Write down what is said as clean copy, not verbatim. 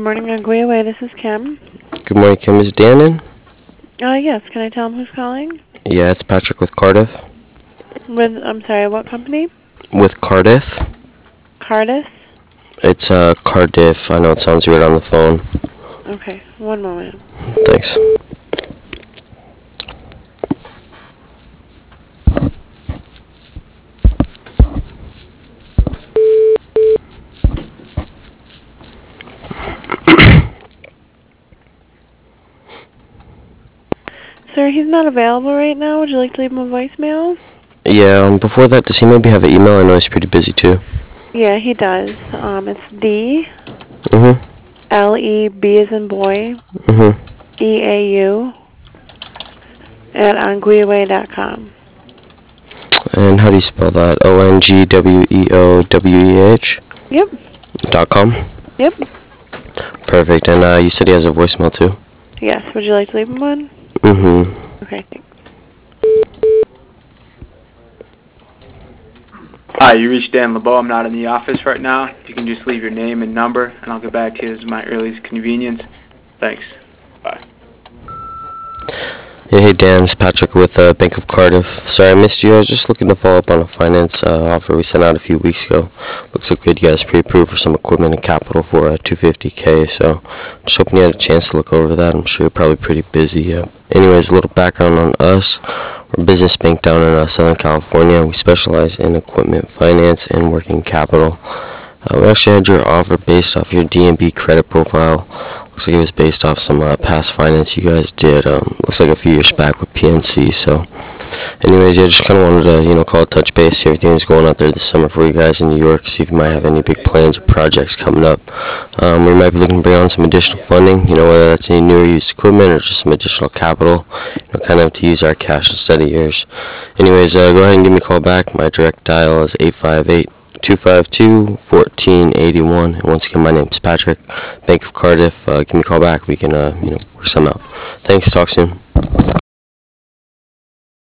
morning, Anguilla. This is Kim. Good morning, Kim. Is Dan in? Yes. Can I tell him who's calling? Yeah, it's Patrick with Cardiff. I'm sorry, what company? With Cardiff. Cardiff? It's Cardiff. I know it sounds weird on the phone. Okay, one moment. Thanks. Sir, he's not available right now. Would you like to leave him a voicemail? Yeah, before that, does he maybe have an email? I know he's pretty busy too. Yeah, he does. It's D. Mm-hmm. L-E-B as in boy. Mm-hmm. E-A-U at anguiaway.com. And how do you spell that? ONGWEOWEH? Yep. .com? Yep. Perfect. And you said he has a voicemail too? Yes. Would you like to leave him one? Mm-hmm. Okay, thanks. Hi, you reached Dan LeBeau. I'm not in the office right now. If you can just leave your name and number, and I'll get back to you at my earliest convenience. Thanks. Bye. Yeah, hey Dan, it's Patrick with Bank of Cardiff. Sorry I missed you. I was just looking to follow up on a finance offer we sent out a few weeks ago. Looks like good. You guys pre-approved for some equipment and capital for $250K. So just hoping you had a chance to look over that. I'm sure you're probably pretty busy. Anyways, a little background on us. We're a business bank down in Southern California. We specialize in equipment finance and working capital. We actually had your offer based off your DNB credit profile. Looks like it was based off some past finance you guys did. Looks like a few years back with PNC. So, anyways, yeah, just kind of wanted to, call it touch base, see everything that's going out there this summer for you guys in New York. See if you might have any big plans or projects coming up. We might be looking to bring on some additional funding. Whether that's any new or used equipment or just some additional capital. Kind of to use our cash instead of yours. Anyways, go ahead and give me a call back. My direct dial is 858-252-1481. And once again, my name is Patrick, Bank of Cardiff. Give me a call back. We can, work some out. Thanks. Talk soon.